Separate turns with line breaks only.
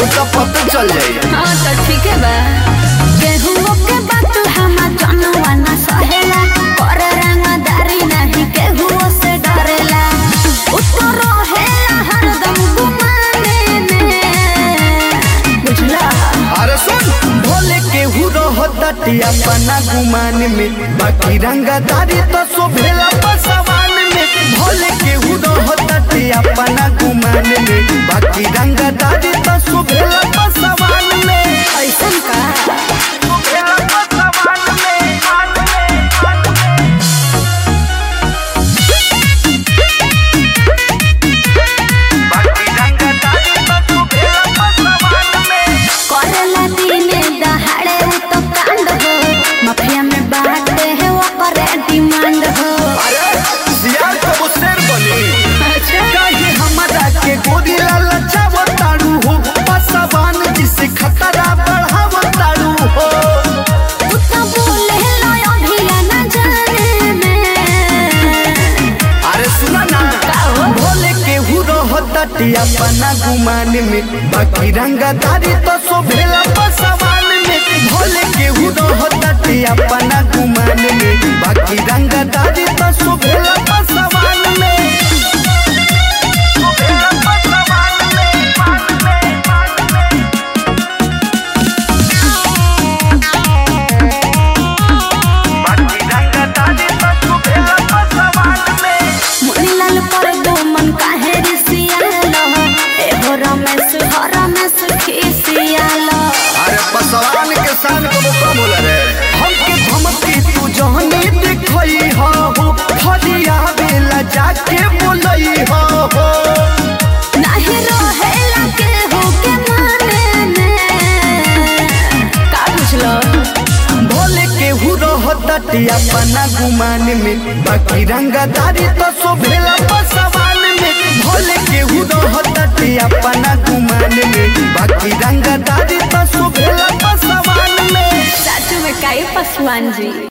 तो पता चल जाए।
हाँ तो ठीक है बा। केहू के बात हम जानवा ना सहेला, कर रंगदारी नहीं केहू से डरेला। उत्तर रहेला हरदम गुमाने में, बुझला।
अरे सुन, भोले केहू रहताटे अपना गुमान में, बाकी रंगदारी तो शोभेला पसवान में। भोले केहू रहताटे अपना गुमान में, बाकी रंगदारी तो शोभेला पसवान में।
ऐसन का
शोभेला पसवान में, बाकी रंगदारी तो शोभेला पसवान में।
करेला दिने दहाड़े उ तो कांड हो, माफिया में बाटे है वो करे डिमांड हो।
अरे सियार तो वो शेर बनी,
अच्छा
काहे हमरा के गोदी ललचाव ताड़ू हो, पसवान जिसे खतरा बढ़ाव ताड़ू हो।
तू तो बोले लो अभिया न जाने में।
अरे सुना ना, भोले केहू रहताटे अपना गुमान में, बाकी रंगदारी तो शोभेला पसवान में। भोले केहू रहताटे अपना गुमान में, बाकी रंगदारी तो शोभेला पसवान में। शोभेला पसवान में, बाकी रंगदारी तो शोभेला पसवान में।
मुनीलाल पर दो मन काहे रिसियालो, ए हो रमेश खिसियालो।
अरे पसवान के शान को कम होला रे, हमके धमकी तू जहनी दिखई हो, फरिया बेला जाके बोलई हो।
नाही रहेला केहू के माने में, का बुझलो।
भोले केहू रहताटे अपना गुमान में, बाकी रंगदारी तो शोभेला पसवान में। भोले केहू रहताटे अपना गुमान में, बाकी रंगदारी तो शोभेला पसवान में।
साचू में काई पसवान जी।